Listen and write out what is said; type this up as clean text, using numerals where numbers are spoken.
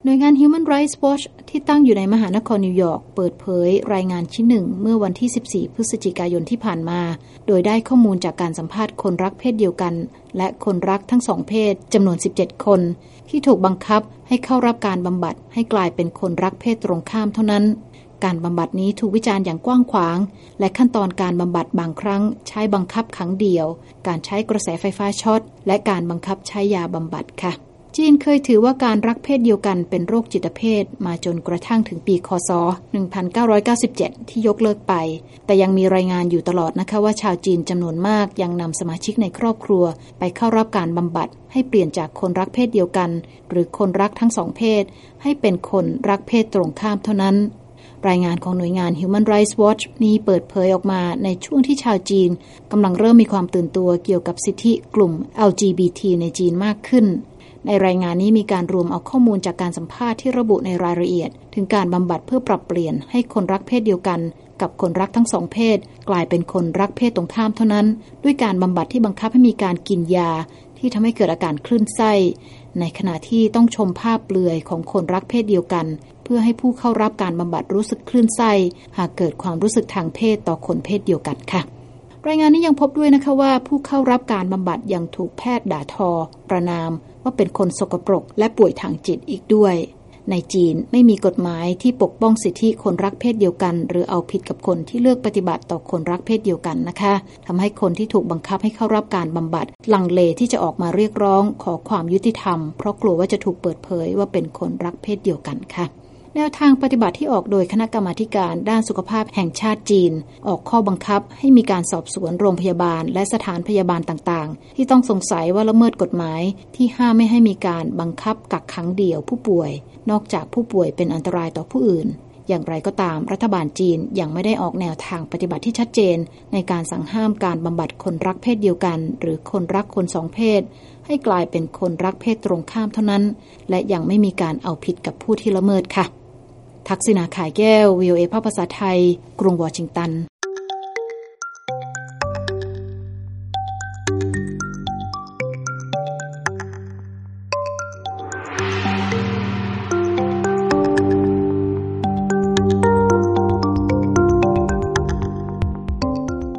หน่วยงาน Human Rights Watch ที่ตั้งอยู่ในมหานครนิวยอร์กเปิดเผยรายงานชิ้นหนึ่งเมื่อวันที่ 14 พฤศจิกายนที่ผ่านมาโดยได้ข้อมูลจากการสัมภาษณ์คนรักเพศเดียวกันและคนรักทั้งสองเพศจำนวน 17 คนที่ถูกบังคับให้เข้ารับการบำบัดให้กลายเป็นคนรักเพศตรงข้ามเท่านั้นการบำบัดนี้ถูกวิจารณ์อย่างกว้างขวางและขั้นตอนการบำบัดบางครั้งใช้บังคับขังเดี่ยวการใช้กระแสไฟฟ้าช็อตและการบังคับใช้ยาบำบัดค่ะจีนเคยถือว่าการรักเพศเดียวกันเป็นโรคจิตเภทมาจนกระทั่งถึงปีค.ศ. 1997 ที่ยกเลิกไปแต่ยังมีรายงานอยู่ตลอดนะคะว่าชาวจีนจำนวนมากยังนำสมาชิกในครอบครัวไปเข้ารับการบำบัดให้เปลี่ยนจากคนรักเพศเดียวกันหรือคนรักทั้งสองเพศให้เป็นคนรักเพศตรงข้ามเท่านั้นรายงานของหน่วยงาน Human Rights Watch นี้เปิดเผยออกมาในช่วงที่ชาวจีนกำลังเริ่มมีความตื่นตัวเกี่ยวกับสิทธิกลุ่ม LGBT ในจีนมากขึ้นในรายงานนี้มีการรวมเอาข้อมูลจากการสัมภาษณ์ที่ระบุในรายละเอียดถึงการบำบัดเพื่อปรับเปลี่ยนให้คนรักเพศเดียวกันกับคนรักทั้งสองเพศกลายเป็นคนรักเพศตรงข้ามเท่านั้นด้วยการบำบัดที่บังคับให้มีการกินยาที่ทำให้เกิดอาการคลื่นไส้ในขณะที่ต้องชมภาพเปลือยของคนรักเพศเดียวกันเพื่อให้ผู้เข้ารับการบำบัดรู้สึกคลื่นไส้หากเกิดความรู้สึกทางเพศต่อคนเพศเดียวกันค่ะรายงานนี้ยังพบด้วยนะคะว่าผู้เข้ารับการบำบัดยังถูกแพทย์ด่าทอประณามว่าเป็นคนสกปรกและป่วยทางจิตอีกด้วยในจีนไม่มีกฎหมายที่ปกป้องสิทธิคนรักเพศเดียวกันหรือเอาผิดกับคนที่เลือกปฏิบัติต่อคนรักเพศเดียวกันนะคะทำให้คนที่ถูกบังคับให้เข้ารับการบำบัดลังเลที่จะออกมาเรียกร้องขอความยุติธรรมเพราะกลัวว่าจะถูกเปิดเผยว่าเป็นคนรักเพศเดียวกันค่ะแนวทางปฏิบัติที่ออกโดยคณะกรรมาธิการด้านสุขภาพแห่งชาติจีนออกข้อบังคับให้มีการสอบสวนโรงพยาบาลและสถานพยาบาลต่างๆที่ต้องสงสัยว่าละเมิดกฎหมายที่ห้ามไม่ให้มีการบังคับกักขังเดี่ยวผู้ป่วยนอกจากผู้ป่วยเป็นอันตรายต่อผู้อื่นอย่างไรก็ตามรัฐบาลจีนยังไม่ได้ออกแนวทางปฏิบัติที่ชัดเจนในการสั่งห้ามการบำบัดคนรักเพศเดียวกันหรือคนรักคนสองเพศให้กลายเป็นคนรักเพศตรงข้ามเท่านั้นและยังไม่มีการเอาผิดกับผู้ที่ละเมิดค่ะทักษิณา ข่ายแก้ว VOA ภาคภาษาไทยกรุงวอชิงตัน